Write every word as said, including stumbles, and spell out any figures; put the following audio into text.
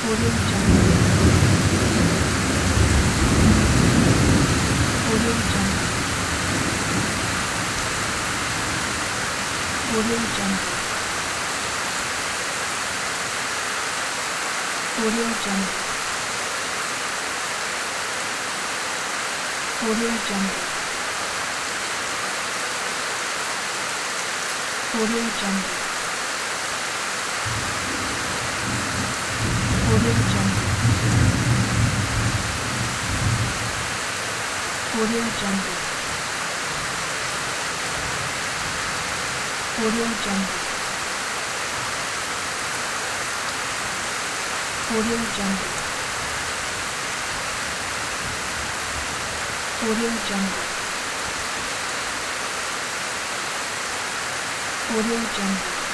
Audio Jungle. Audio Jungle. Audio Jungle. Audio Jungle. Audio Jungle. Audio Jungle. Audio Jungle. Audio Jungle. Audio Jungle. Audio Jungle. Audio Jungle. Audio Jungle.